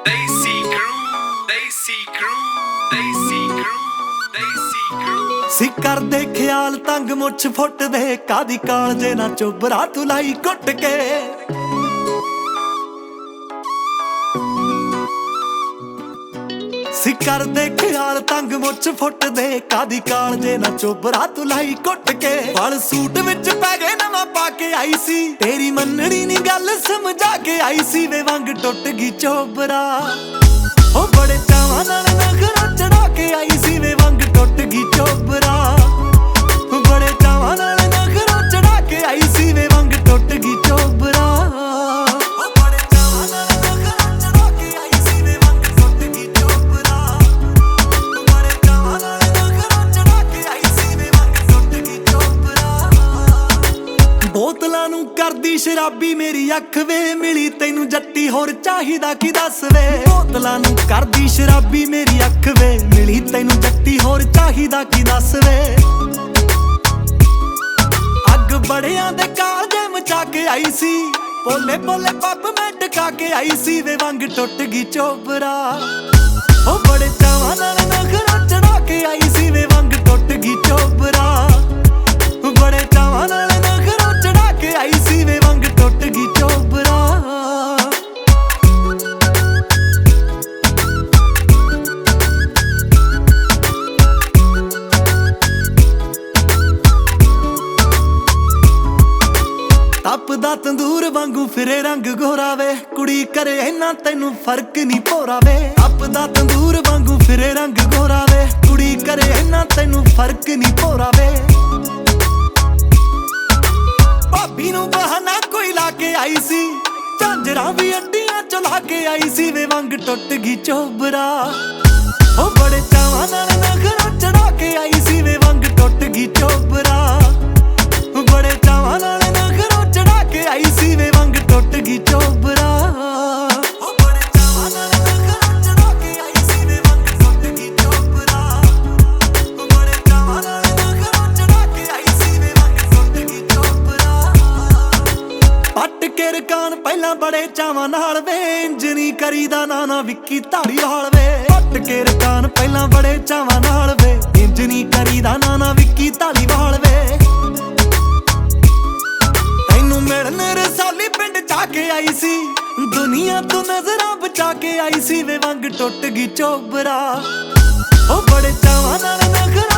ਸੀ ਕਰਦੇ ਖਿਆਲ ਤੰਗ ਮੁੱਛ ਫੁੱਟਦੇ ਕਾਦੀ ਕਾਲਜੇ ਨਾ ਚੋਬਰਾ ਤੂੰ ਲਾਈ ਕੁੱਟ ਕੇ ਸੀ ਕਰਦੇ ਖਿਆਲ ਤੰਗ ਮੁੱਛ ਫੁੱਟਦੇ ਕਾਦੀ ਕਾਲਜੇ ਨਾ ਚੋਬਰਾ ਤੂੰ ਲਾਈ ਕੁੱਟ ਕੇ ਵਾਲ ਸੂਟ ਵਿੱਚ ਪੈ ਗਏ ਨਵਾਂ ਪਾ ਕੇ ਆਈ ਸੀ ਤੇਰੀ ਮੰਨਣੀ ਨੀ ਗੱਲ ਸਮਝਾ ਕੇ ਆਈ ਸੀ ਵੇ ਵੰਗ ਟੁੱਟ ਗਈ ਚੋਬਰਾ ਉਹ ਬੜੇ ਚਾਵਾਂ ਨਾਲ ਨਖਰਾ ਚੜਾ ਕੇ ਆਈ ਸੀ ਵੇ ਵੰਗ ਟੁੱਟ ਗਈ ਚੋਬਰਾ ਬੜੇ ਚਾਵਾਂ ਨਾਲ ਨਖਰਾ ਚੜਾ ਕੇ ਆਈ ਸੀ ਵੇ ਵੰਗ ਟੁੱਟ ਗਈ ਚੋਬਰਾ ਬੜੇ ਚਾਵਾਂ ਨਾਲ ਨਖਰਾ ਚੜਾ ਕੇ ਆਈ ਸੀ ਵੇ ਵੰਗ ਟੁੱਟ ਗਈ ਚੋਬਰਾ ਬੜੇ ਚਾਵਾਂ ਨਾਲ ਨਖਰਾ ਚੜਾ ਕੇ ਆਈ ਸੀ ਵੇ ਵੰਗ ਟੁੱਟ ਗਈ ਚੋਬਰਾ ਬੋਤਲਾਂ ਨੂੰ ਕਰਦੀ ਸ਼ਰਾਬੀ ਮੇਰੀ ਅੱਖ ਵੇ ਮਿਲੀ ਤੈਨੂੰ ਜੱਟੀ ਹੋਰ ਚਾਹੀਦਾ ਕੀ ਦੱਸ ਵੇ ਬੋਤਲਾਂ ਨੂੰ ਕਰਦੀ ਸ਼ਰਾਬੀ ਮੇਰੀ ਅੱਖ ਵੇ ਮਿਲੀ ਤੈਨੂੰ ਜੱਟੀ ਹੋਰ ਚਾਹੀਦਾ ਕੀ ਦੱਸ ਵੇ ਅੱਗ ਬੜਿਆਂ ਦੇ ਕਾਲਜੇ ਮਚਾ ਕੇ ਆਈ ਸੀ ਪੋਲੇ ਪੋਲੇ ਪੱਪ ਮੈਂ ਟਕਾ ਕੇ ਆਈ ਸੀ ਵੇ ਵੰਗ ਟੁੱਟ ਗਈ ਚੋਬਰਾ ਉਹ ਬੜੇ ਚਾਵਾਂ ਨਾਲ ਨਖਰਾ ਚੜਾ ਕੇ ਆਈ ਸੀ ਵੇ ਵੰਗ ਟੁੱਟ ਗਈ ਚੋਬਰਾ ਬੜੇ ਚਾਵਾਂ ਨਾਲ ਨਖਰਾ ਚੜਾ ਕੇ ਆਈ ਸੀ ਵੇ ਵੰਗ ਟੁੱਟ ਗਈ ਚੋਬਰਾ ਤਪਦਾ ਤੰਦੂਰ ਵਾਂਗੂ ਫਿਰੇ ਰੰਗ ਗੋਰਾ ਵੇ ਕੁੜੀ ਕਰੇ ਇੰਨਾ ਤੈਨੂੰ ਫਰਕ ਨਹੀਂ ਭੋਰਾ ਵੇ ਤਪਦਾ ਤੰਦੂਰ ਵਾਂਗੂ ਫਿਰੇ ਰੰਗ ਗੋਰਾ ਵੇ ਕੁੜੀ ਕਰੇ ਇੰਨਾ ਤੈਨੂੰ ਫਰਕ ਨਹੀਂ ਭੋਰਾ ਵੇ ਭਾਬੀ ਨੂੰ ਬਹਾਨਾ ਕੋਈ ਲਾ ਕੇ ਆਈ ਸੀ ਝਾਂਜਰਾਂ ਵੀ ਅੱਡੀਆਂ ਚਲਾ ਕੇ ਆਈ ਸੀ ਵੇ ਵੰਗ ਟੁੱਟ ਗਈ ਚੋਬਰਾ ਉਹ ਬੜੇ ਚਾਵਾਂ ਨਾਲ ਨਖਰਾ ਚੜਾ ਕੇ ਆਈ ਸੀ ਵੇ ਵੰਗ ਟੁੱਟ ਗਈ ਚੋਬਰਾ ਬੜੇ ਚਾਵਾਂ ਨਾਲ ਨਖਰਾ ਚੜਾ ਕੇ ਆਈ ਸੀ ਵੇ ਵੰਗ ਟੁੱਟ ਗਈ ਚੋਬਰਾ ਉਹ ਬੜੇ ਚਾਵਾਂ ਨਾਲ ਨਖਰਾ ਚੜਾ ਕੇ ਆਈ ਸੀ ਵੇ ਵੰਗ ਟੁੱਟ ਗਈ ਚੋਬਰਾ ਬੜੇ ਚਾਵਾਂ ਨਾਲ ਨਖਰਾ ਚੜਾ ਕੇ ਆਈ ਸੀ ਵੇ ਵੰਗ ਟੁੱਟ ਗਈ ਚੋਬਰਾ ਪੱਟ ਕੇ ਰਕਾਨ ਪਹਿਲਾਂ ਬੜੇ ਚਾਵਾਂ ਨਾਲ ਵੇ ਇੰਜ ਨੀ ਕਰੀਦਾ ਨਾ ਵਿੱਕੀ ਧਾਲੀਵਾਲ ਵੇ ਪੱਟ ਕੇ ਰਕਾਨ ਪਹਿਲਾਂ ਬੜੇ ਚਾਵਾਂ ਨਾਲ ਵੇ ਇੰਜ ਨੀ ਕਰੀਦਾ ਨਾ ਵਿੱਕੀ ਧਾਲੀਵਾਲ ਵੇ ਮਿਲਣ ਰਸਾਲੀ ਪਿੰਡ ਜਾ ਕੇ ਆਈ ਸੀ ਦੁਨੀਆ ਤੋਂ ਨਜ਼ਰਾਂ ਬਚਾ ਕੇ ਆਈ ਸੀ ਵੇ ਵੰਗ ਟੁੱਟ ਗਈ ਚੋਬਰਾ ਉਹ ਬੜੇ ਚਾਵਾਂ ਨਾਲ ਨਖਰਾ